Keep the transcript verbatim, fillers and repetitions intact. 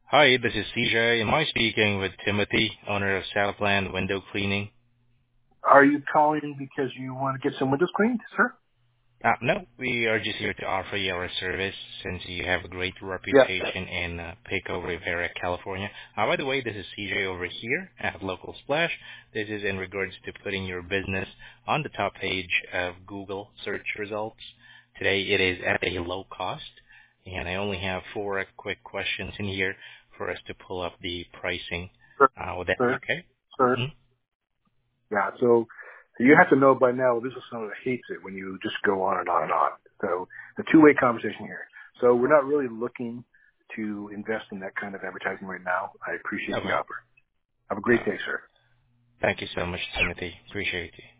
Hi, this is C J. Am I speaking with Timothy, owner of Southland Window Cleaning? Are you calling because you want to get some windows cleaned, sir? Uh, no, we are just here to offer you our service since you have a great Yeah. reputation in uh, Pico Rivera, California. Uh, by the way, this is C J over here at Local Splash. This is in regards to putting your business on the top page of Google search results. Today it is at a low cost, and I only have four quick questions in here for us to pull up the pricing. Sir, Uh, would that be sir, okay? sir. Mhm. Yeah, so you have to know by now the business owner hates it when you just go on and on and on. So a two-way conversation here. So we're not really looking to invest in that kind of advertising right now. I appreciate the Okay. offer. Have a All great right. day, sir. Thank you so much, Timothy. Appreciate you.